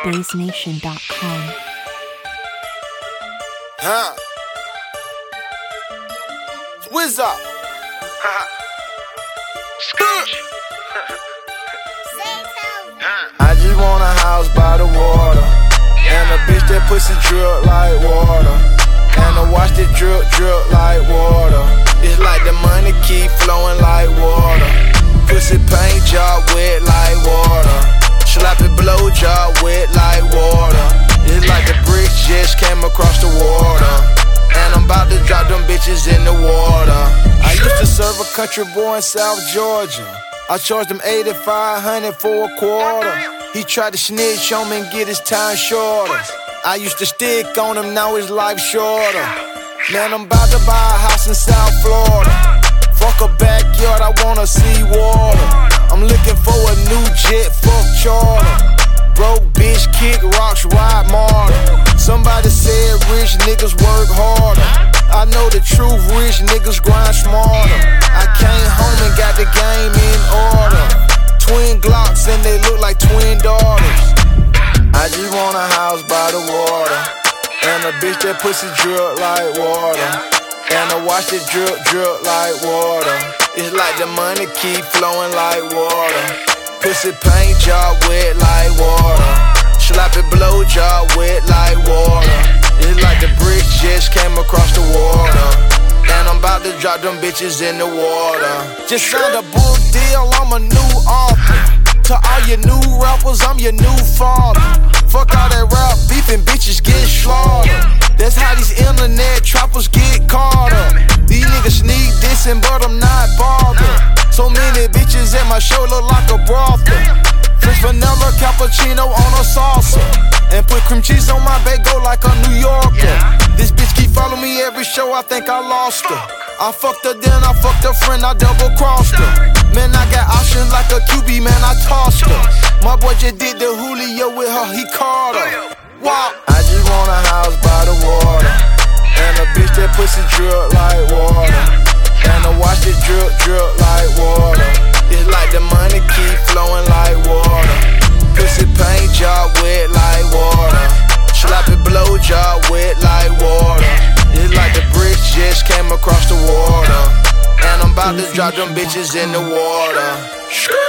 BaseNation.com. What's up? I just want a house by the water, and a bitch that pussy drip like water, and a watch that drip like water. It's like the money keep flowing like water. Pussy paint job wet like water. Sloppy blow job wet like water. It's like the bricks just came across the water, and I'm about to drop them bitches in the water. I used to serve a country boy in South Georgia. I charged him $8,500 for a quarter. He tried to snitch on me and get his time shorter. I used to stick on him, now his life shorter. Man, I'm about to buy a house in South Florida. Fuck a backyard, I wanna see water. I'm looking for a new jet, fuck charter. Broke bitch, kick rocks, ride martyr. Somebody said rich niggas work harder. I know the truth, rich niggas grind smarter. I came home and got the game in order. Twin Glocks and they look like twin daughters. I just want a house by the water, and a bitch that pussy drip like water, and a watch that drip like water. It's like the money keep flowing like water. Pussy paint job wet like water. Sloppy blow job wet like water. It's like the bricks just came across the water, and I'm about to drop them bitches in the water. Just signed a book deal, I'm a new author. To all your new rappers, I'm your new father. Fuck all that rap beef and bitches get slaughtered. That's how these internet trappers get caught up. These niggas need dissing, but I'm not bothered. So many bitches at my show look like a brothel. Fresh vanilla cappuccino on a salsa, and put cream cheese on my bagel like a New Yorker. This bitch keep following me every show, I think I lost her. I fucked her then, I fucked her friend, I double crossed her. Man, I got options like a QB, man, I tossed her. My boy just did the Julio with her, he caught her. Wow. I just want a house by the water, and a bitch that pussy drip like water, and a watch that drip like water. It's like the money keep flowing like water. Pussy paint job wet like water. Sloppy blow job wet like water. It's like the bricks just came across the water, and I'm about to drop them bitches in the water.